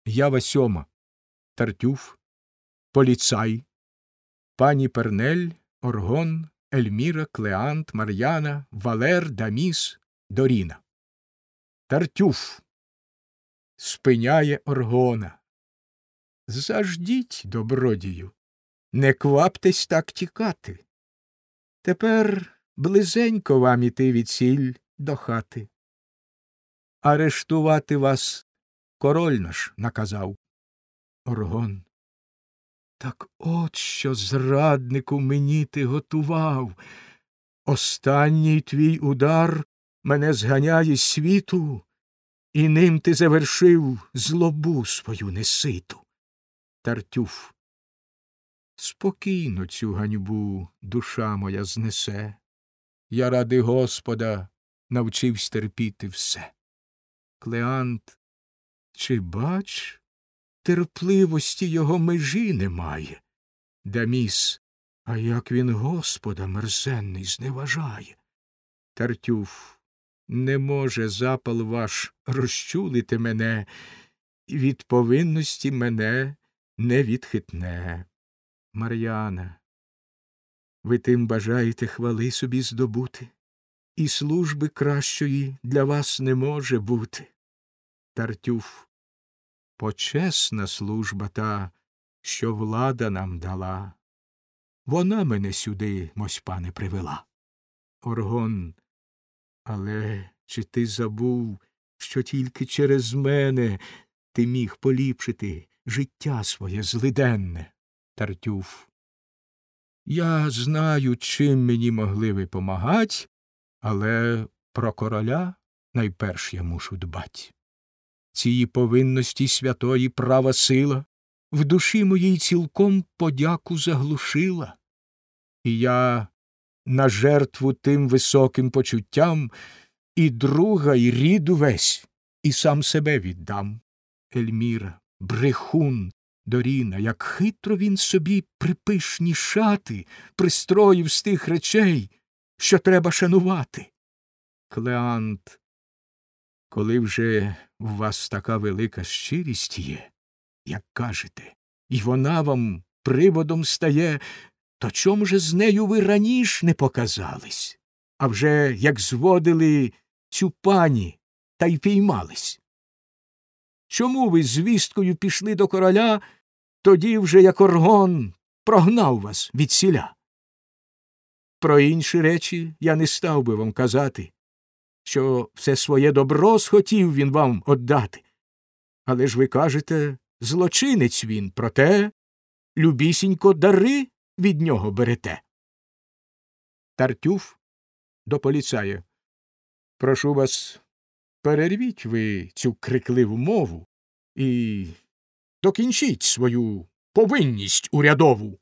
Ява сьома. Тартюф, поліцай, пані Пернель, Оргон, Ельміра, Клеант, Мар'яна, Валер, Даміс, Доріна. Тартюф спиняє Оргона. Заждіть, добродію, не кваптесь так тікати. Тепер близенько вам іти відсіль до хати. Арештувати вас король наш наказав. Оргон. Так от що, зраднику, мені ти готував. Останній твій удар мене зганяє з світу, і ним ти завершив злобу свою неситу. Тартюф. Спокійно цю ганьбу душа моя знесе. Я ради Господа навчивсь терпіти все. Клеант. Чи бач, терпливості його межі немає. Даміс. А як він Господа мерзенний зневажає. Тартюф. Не може запал ваш розчулити мене, і від повинності мене не відхитне. Мар'яна. Ви тим бажаєте хвали собі здобути, і служби кращої для вас не може бути. Тартюф. Почесна служба та, що влада нам дала. Вона мене сюди, мось пане, привела. Оргон. Але чи ти забув, що тільки через мене ти міг поліпшити життя своє злиденне? Тартюф. Я знаю, чим мені могли ви помагать, але про короля найперш я мушу дбать. Цієї повинності святої права сила в душі моїй цілком подяку заглушила. І я на жертву тим високим почуттям і друга, і рід увесь, і сам себе віддам. Ельміра, брехун, Доріна, як хитро він собі припишні шати пристроїв з тих речей, що треба шанувати. Клеант. Коли вже у вас така велика щирість є, як кажете, і вона вам приводом стає, то чом же з нею ви раніш не показались, а вже як зводили цю пані та й піймались? Чому ви звісткою пішли до короля, тоді вже як Оргон прогнав вас відсіля? Про інші речі я не став би вам казати, що все своє добро схотів він вам оддати. Але ж ви кажете, злочинець він, проте любісінько дари від нього берете. Тартюф до поліцая. Прошу вас, перервіть ви цю крикливу мову і докінчіть свою повинність урядову.